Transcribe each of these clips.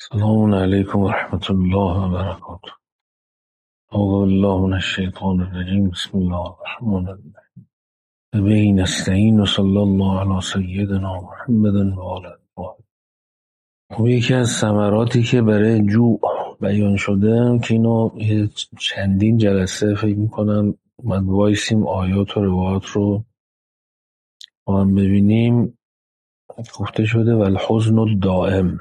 السلام عليكم ورحمة الله وبركاته. أعوذ بالله من الشيطان الرجيم. بسم الله الرحمن الرحيم. به نستعين وصلی الله علی سیدنا محمد و آله الطاهرین. خب یکی از ثمراتی که برای جوع بیان شده که اینو چندین جلسه فکر میکنم باید وایسیم آیات و روایات رو با هم ببینیم. گفته شده والحزن الدائم،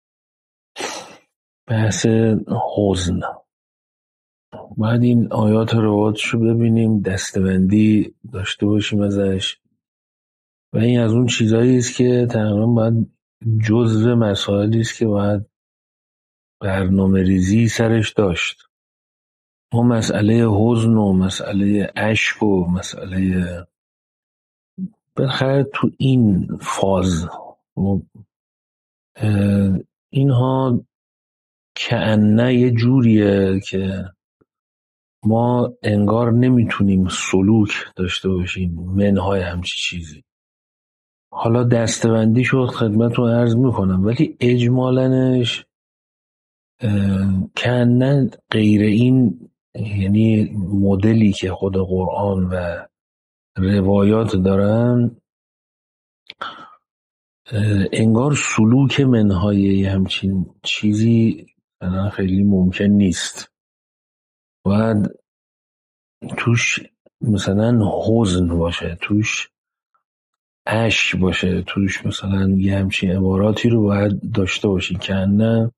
بحث حزن. بعد این آیات روایاتش رو ببینیم، دستبندی داشته باشیم ازش، و این از اون چیزایی است که تقریبا باید جزء مسائلی است که باید برنامه ریزی سرش داشت. ما مسئله حزن و مسئله اشک و مسئله بالاخره تو این فاز اینها کأنه یه جوریه که ما انگار نمیتونیم سلوک داشته باشیم منهای همچی چیزی. حالا دستبندی شد خدمتتون عرض میکنم، ولی اجمالنش کنن غیر این، یعنی مدلی که خود قرآن و روایات دارن، انگار سلوک منهای همچین چیزی خیلی ممکن نیست. باید توش مثلا حزن باشه، توش اشک باشه، توش مثلا یه همچین عباراتی رو باید داشته باشی که نه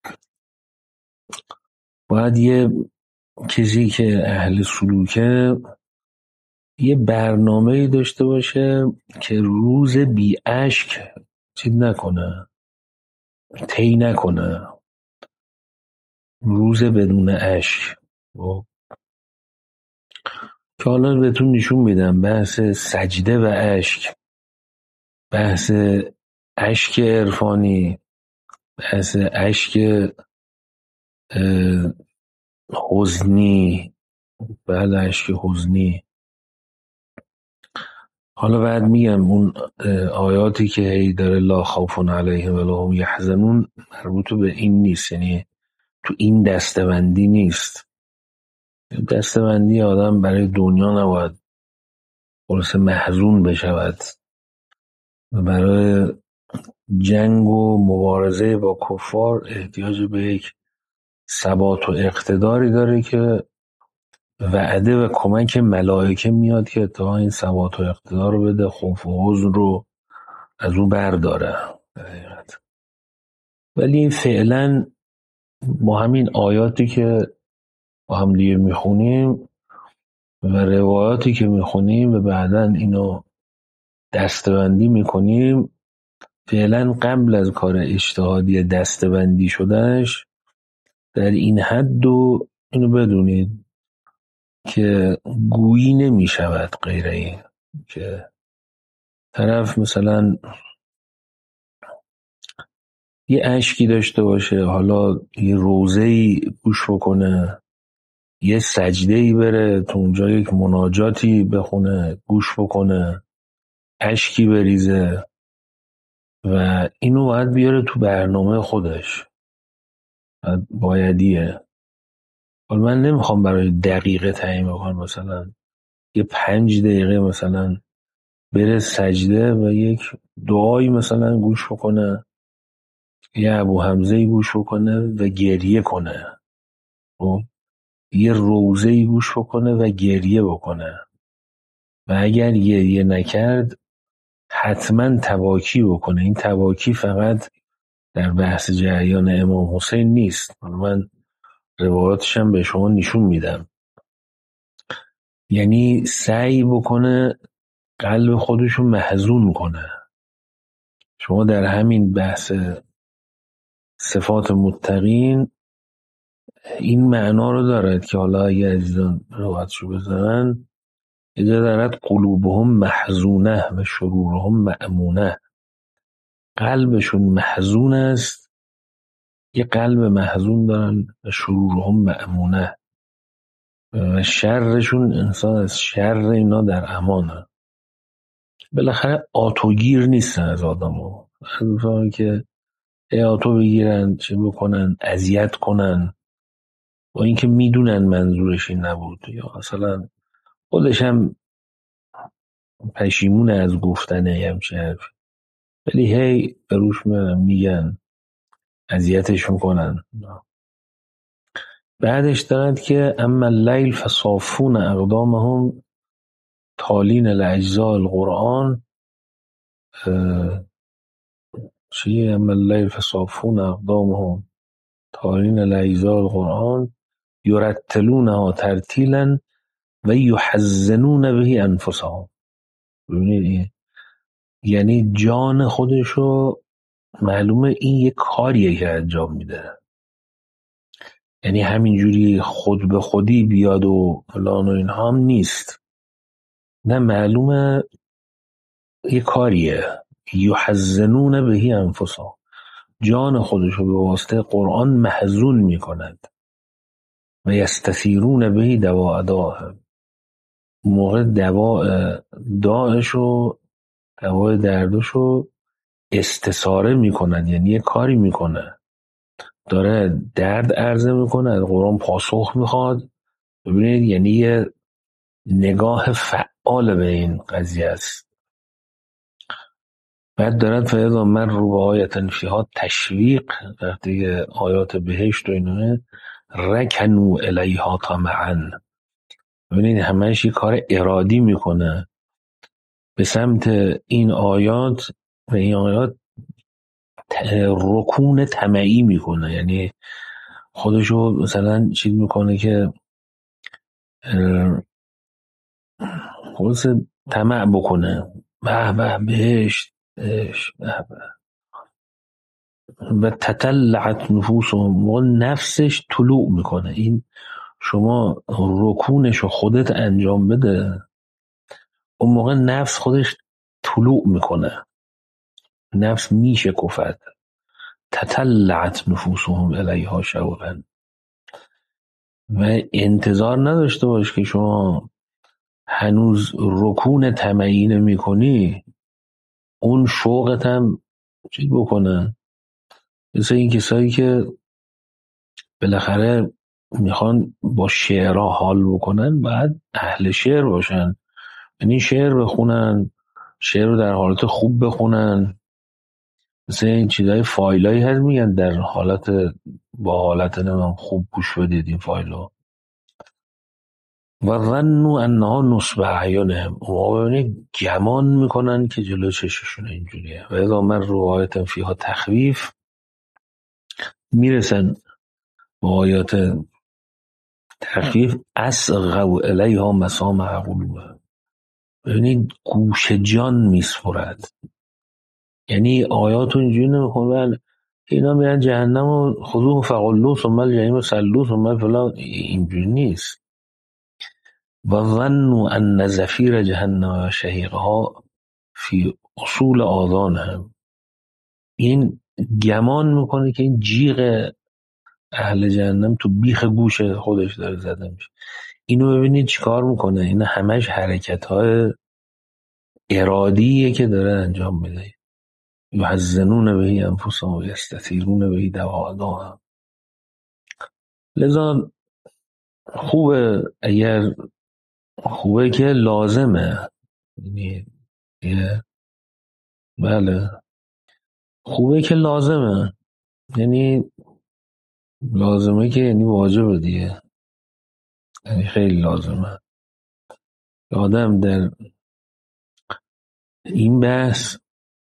باید یه کسی که اهل سلوکه یه برنامه‌ای داشته باشه که روز بی اشک چیز نکنه، طی نکنه، روز بدون اشک. که حالا بهتون نشون میدم بحث سجده و اشک، بحث اشک عرفانی، بحث اشک حزنی، بعد اشک حزنی. حالا بعد میگم اون آیاتی که هی داره لا خوف علیهم ولا هم یحزنون مربوط به این نیست، یعنی تو این دستبندی نیست. دستبندی آدم برای دنیا نباید خلاص محزون بشود و برای جنگ و مبارزه با کفار احتیاج به یک ثبات و اقتداری داره که وعده و کمک ملائکه میاد که تا این ثبات و اقتدار رو بده، خوف و حزن رو از اون برداره. ولی این فعلا با همین آیاتی که با هم دیگه میخونیم و روایاتی که میخونیم و بعداً اینو دستبندی میکنیم، فعلا قبل از کار اجتهادی دستبندی شدهش در این حد و اینو بدونید که گویی نمیشود غیر این که طرف مثلا یه اشکی داشته باشه، حالا یه روزه‌ای گوش بکنه، یه سجده‌ای بره تو اونجا، یک مناجاتی بخونه، گوش بکنه، اشکی بریزه و اینو باید بیاره تو برنامه خودش، بایدیه. حالا من نمیخوام برای دقیقه تعیین بکنم، مثلا یه 5 دقیقه مثلا بره سجده و یک دعایی مثلا گوش بکنه، یه ابو حمزه‌ای گوش بکنه و گریه کنه، یه روزه‌ای گوش بکنه و گریه بکنه، و اگر گریه نکرد حتما تواکی بکنه. این تواکی فقط در بحث جریان امام حسین نیست، من روایاتشم به شما نشون میدم. یعنی سعی بکنه قلب خودشو محزون کنه. شما در همین بحث صفات متقین این معنا رو دارد که حالا اگه عزیزان روایتشو بزنن، اجا دارد قلوبهم محزونه و شرورهم مأمونه. قلبشون محزون است، یه قلب محزون دارن، و شرورهم مأمونه، و شرشون انسان از شر اینا در امانه. بالاخره آتوگیر نیستن از آدم ها که آتو بگیرن، چه بکنن، اذیت کنن، با اینکه میدونن منظورش این نبود، یا مثلا خودش هم پشیمون از گفتنه همچین حرفی، ولی هی به روش میگن، اذیتش میکنن. بعدش دارد که اما اللیل فصافون اقدامهم تالین الاجزاء القرآن. چیه اما اللیل فصافون اقدامهم تالین الاجزاء القرآن یرتلونها ترتیلا و یحزنون به انفسهم. ببینید، یعنی جان خودشو، معلومه این یه کاریه که انجام میده، یعنی همینجوری خود به خودی بیاد و فلان و اینها هم نیست، نه معلومه یه کاریه. یحزنون به انفسهم، جان خودشو به واسطه قرآن محزون میکند. و یستثیرون به دواء داء، موقع داعشو، دوای دردشو استثاره میکند، یعنی یه کاری میکنه، داره درد عرضه میکنه، از قرآن پاسخ میخواد. ببینید، یعنی یه نگاه فعال به این قضیه است. بعد دارد فیضا من رو به آیت فیها تشویق، وقتی آیات بهشت و اینه رکنو الیها طمعا. ببینید همهش یه کار ارادی میکنه به سمت این آیات، و این آیات رکون طمعی میکنه، یعنی خودشو مثلا چیز میکنه که خودش طمع بکنه، به به بهشت به به. و تطلعت نفوسهم، و نفسش طلوع میکنه. این شما رکونشو خودت انجام بده، اون موقع نفس خودش طلوع میکنه، نفس میشه کفت. تطلعت نفوسهم الیها شوقا. و انتظار نداشته باش که شما هنوز رکون طمعی نمی‌کنی، اون شوقت هم چیز بکنه. مثل این کسایی که بالاخره میخوان با شعرها حال بکنن، باید اهل شعر باشن، یعنی شعر بخونن، شعر رو در حالت خوب بخونن. مثل این چیزای فایلایی هست میگن در حالت، با حالت نمیم خوب گوش بدید این فایلو. و ظنوا انها نصب اعینهم، و ببینید گمان میکنن که جلو چششون اینجوریه. و اذا من رو آیت فیها تخویف، میرسن با آیات تخویف اصغوا الیها مسامع قلوبهم. ببینید گوش جان میسپرد، یعنی آیات رو اینجوری نمیخونن اینا میرن جهنم و خذوه فغلوه ثم الجحیم صلوه ثم فلان، اینجوری نیست. و ظنوا ان زفیر جهنم و شهیقها فی اصول آذانهم، این گمان میکنه که این جیغ اهل جهنم تو بیخ گوش خودش داره زده میشه. اینو ببینید چیکار میکنه، این همش حرکت های ارادیه که داره انجام میده. یحزنون به انفسهم و یستثیرون به دواء داء. لذا خوبه، اگر خوبه که لازمه، یعنی بله خوبه که لازمه، یعنی لازمه که یعنی واجبه دیگه، یعنی خیلی لازمه. آدم در این بحث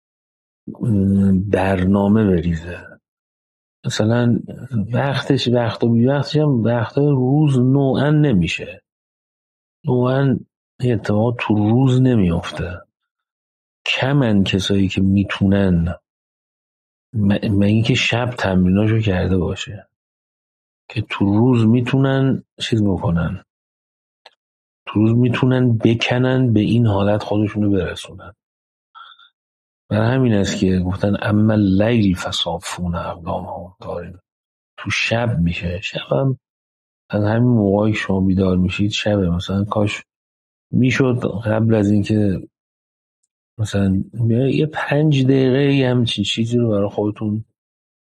برنامه بریزه، مثلا وقت و بی وقتش هم وقت روز نوعا نمیشه، نوعا اتفاق تو روز نمیافته. کمن کسایی که میتونن، مگه که شب تمریناشو کرده باشه، که تو روز میتونن چیز بکنن، تو روز میتونن بکنن به این حالت خودشونو برسونن. برای همین است که گفتن اما اللیل فصافون اقدامهم داریم، تو شب میشه. شب هم از همین موقعی شما بیدار میشید شبه، مثلا کاش میشد قبل از اینکه مثلا یه 5 دقیقه یه همچین چیزی رو برای خودتون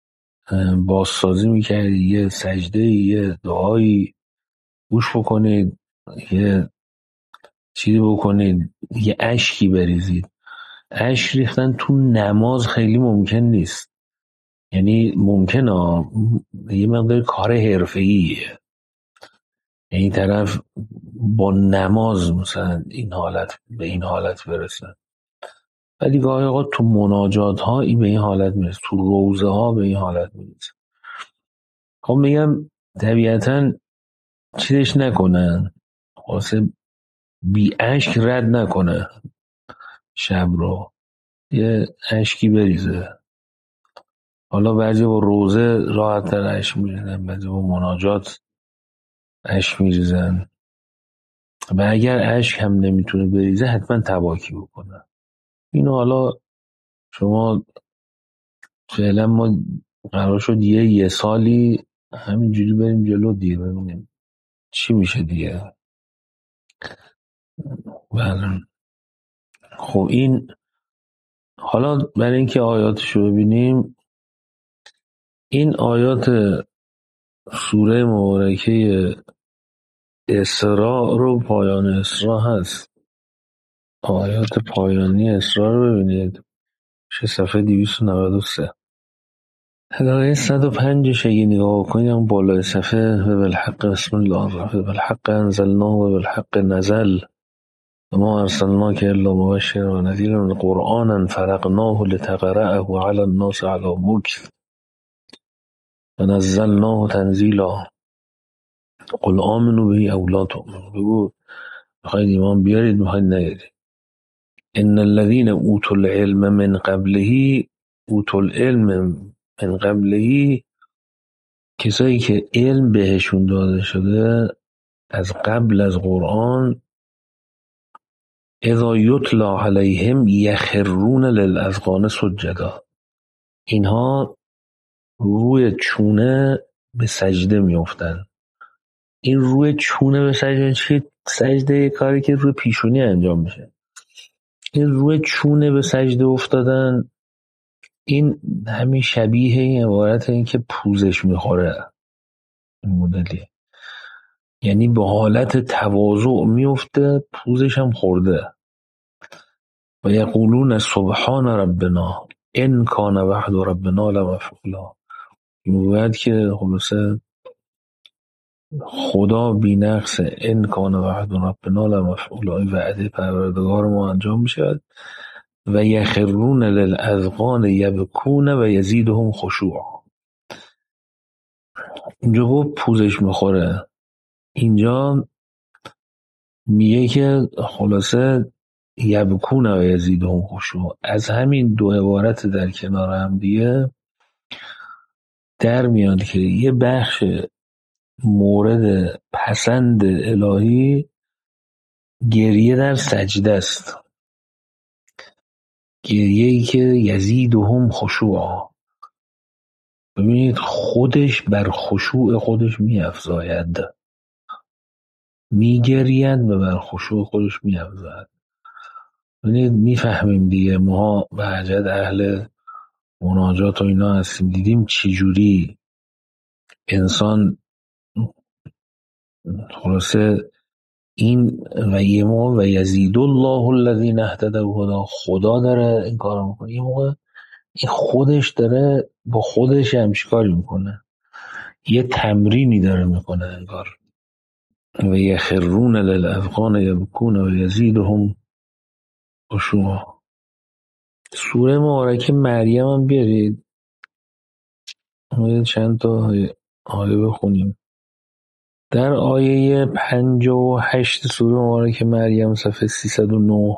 بازسازی میکردید، یه سجده، یه دعایی گوش بکنید، یه چیزی بکنید، یه اشکی بریزید. اشک ریختن تو نماز خیلی ممکن نیست، یعنی ممکنه یه مقدار کار حرفه‌ایه، یعنی طرف با نماز مثلا این حالت به این حالت برسه، ولی گاهی اوقات تو مناجات ها این به این حالت میرسه، تو روزه ها به این حالت میرسه. خب میگم طبیعتا چیزش نکنن، واسه بی اشک رد نکنه شب رو، یه اشکی بریزه. حالا بعضی با روزه راحت تر اشک میریزن، بعضی با مناجات اشک میریزن، و اگر اشک هم نمیتونه بریزه حتما تواکی بکنه. اینو حالا شما فعلا ما قرار شد یه سالی همینجوری بریم جلو دیگه، ببینیم چی میشه دیگه. بله. خب این حالا برای اینکه آیاتشو ببینیم، این آیات سوره مبارکه اسراء رو، پایان اسراء هست، آیات پایانی اسراء رو ببینید، میشه صفحه 293. هدایه 105 اگه نگاه کنید اون بالای صفحه، و بالحق بسم الله الرحمن و بالحق انزلناه و بالحق نزل و ما ارسلناک الا مبشرا و نذیرا قرآنا فرقناه لتقرأه على الناس على مکث و نزلناه تنزیلا قل آمنوا به او لا تؤمنوا. بگو میخواید ایمان بیارید میخواید نیارید. ان الذين اوتوا العلم من قبله، اوتوا العلم من قبله، کسایی که علم بهشون داده شده از قبل از قرآن، اذا یتلا علیهم یخرون للاذقان سجدا، اینها روی چونه به سجده میافتن. این روی چونه به سجده چه سجده؟ کاری که روی پیشونی انجام میشه. این روی چونه به سجده افتادن، این همین شبیه این عبارت این که پوزش میخوره، این مدلی، یعنی به حالت تواضع میفته، پوزش هم خورده. و یقولون سبحان ربنا ان کان وعد ربنا لمفعولا، میگوید که خلاصه خدا بی نقص، ان کان وعد ربنا لمفعولا، این وعده پروردگار ما انجام میشود. و یخرون للاذقان یبکون و یزیدهم خشوعا، اینجا گفت پوزش میخوره، اینجا میگه که خلاصه یبکون و یزیدهم خشوعا. از همین دو عبارت در کنار هم دیگه در میاد که یه بخش مورد پسند الهی گریه در سجده است، گریه‌ای که یزیدهم خشوعا، ببینید خودش بر خشوع خودش می‌افزاید، میگرید و بر خشوع خودش می‌افزاید. ببینید میفهمیم دیگه، ما بهجت اهل مناجات و اینا هستیم، دیدیم چی جوری انسان خلاصه این و یه موقع و یزید الله الذین اهتدوا هدا، خدا داره این کارو میکنه، یه موقع این خودش داره با خودش همچیکاری میکنه، یه تمرینی داره میکنه انگار. و یخرون للاذقان یبکون و یزیدهم خشوعا. سوره مبارکه مریم هم بیارید، چند تا آیه بخونیم. در آیه 58 سوره مبارکه مریم صفحه 309،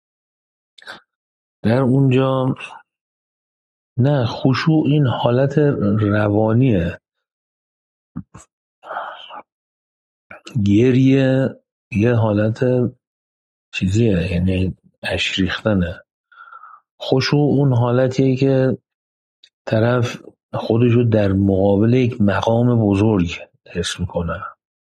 در اونجا نه خشوع این حالت روانیه، گریه یه حالت چیزیه، یعنی اشک ریختنه. خشوع اون حالتیه که طرف خودشو در مقابل یک مقام بزرگ حس میکنه،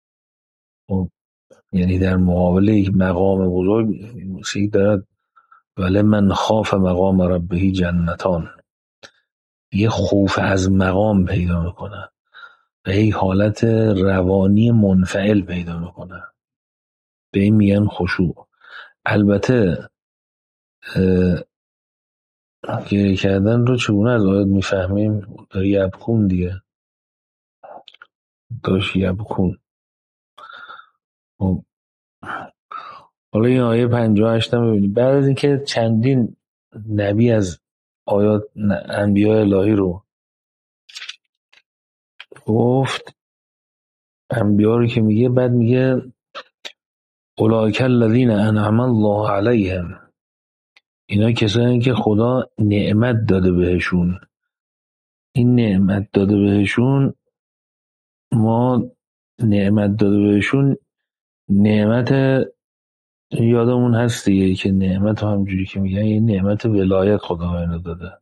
یعنی در مقابل یک مقام بزرگ. موسیقی دارد ولی من خاف مقام ربه جنتان، یه خوف از مقام پیدا میکنن و یه حالت روانی منفعل پیدا میکنن، به این میگن خشوع. البته گریه کردن رو چگونه از آیات میفهمیم؟ داره یبکون دیگه، داشت یبکون. حالا این آیه 58 هم ببینید. بعد از اینکه چندین نبی از آیات انبیاء الهی رو گفت، انبیاء رو که میگه، بعد میگه اولئک الذین انعم الله علیهم، اینا کسانی که خدا نعمت داده بهشون. این نعمت داده بهشون، ما نعمت داده بهشون، نعمت یادمون هست دیگه که نعمت رو همجوری که میگن یه نعمت ولایت خدا به اینا داده.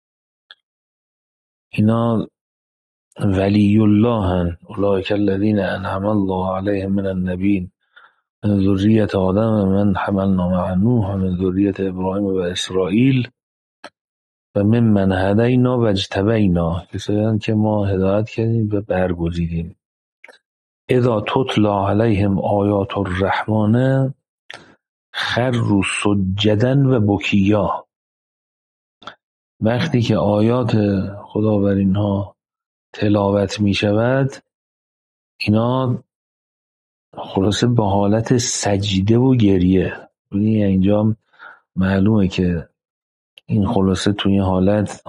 اینا ولی الله هن، اولئک الذین انعم الله علیهم من النبیین من ذریة آدم و من حملنا مع نوح و من ذریة ابراهیم و اسرائیل و ممن هدینا و اجتبینا، کسانی که ما هدایت کردیم و برگزیدیم. اذا تتلی علیهم آیات الرحمن خروا سجدا و بکیا، وقتی که آیات خدا بر اینها تلاوت می شود، اینا خلاصه به حالت سجده و گریه. یعنی اینجا معلومه که این خلاصه توی حالت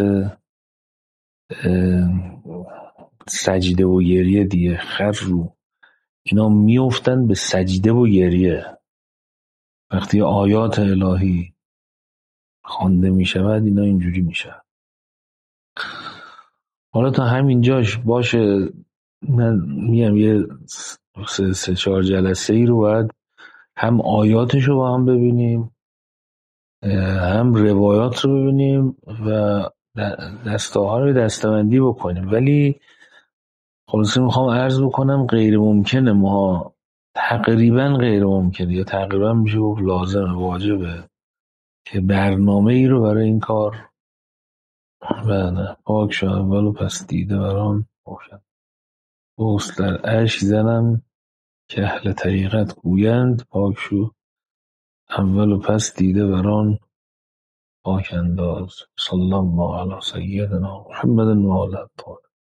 سجده و گریه دیگه. خروا، اینا میافتن به سجده و گریه وقتی آیات الهی خوانده می شود. اینا اینجوری میشه. حالا تا همینجاش باشه. من میگم یه 3-4 جلسه ای رو باید هم آیاتش رو با هم ببینیم، هم روایات رو ببینیم و دستاها رو دستبندی بکنیم. ولی خلاصه میخوام عرض بکنم غیر ممکنه، ما تقریبا غیر ممکنه یا تقریبا میشه گفت لازمه، واجبه که برنامه ای رو برای این کار بله. پاک شو اول و پس دیده برام باشد، بغض در اشک زنم که اهل طریقت گویند، پاک شو اول و پس دیده بران پاک انداز. صلی الله علی سیدنا محمد و آله الطاهرین.